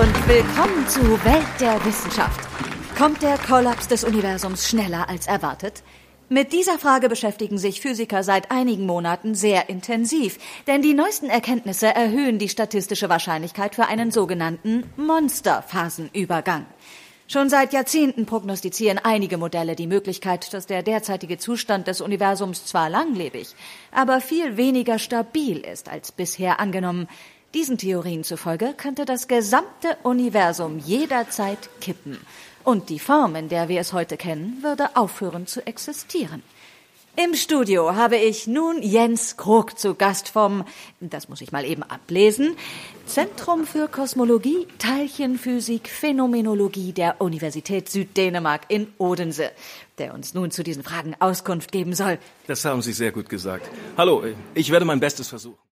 und willkommen zu Welt der Wissenschaft. Kommt der Kollaps des Universums schneller als erwartet? Mit dieser Frage beschäftigen sich Physiker seit einigen Monaten sehr intensiv, denn die neuesten Erkenntnisse erhöhen die statistische Wahrscheinlichkeit für einen sogenannten Monsterphasenübergang. Schon seit Jahrzehnten prognostizieren einige Modelle die Möglichkeit, dass der derzeitige Zustand des Universums zwar langlebig, aber viel weniger stabil ist als bisher angenommen. Diesen Theorien zufolge könnte das gesamte Universum jederzeit kippen. Und die Form, in der wir es heute kennen, würde aufhören zu existieren. Im Studio habe ich nun Jens Krog zu Gast vom, das muss ich mal eben ablesen, Zentrum für Kosmologie, Teilchenphysik, Phänomenologie der Universität Süddänemark in Odense, der uns nun zu diesen Fragen Auskunft geben soll. Das haben Sie sehr gut gesagt. Hallo, ich werde mein Bestes versuchen.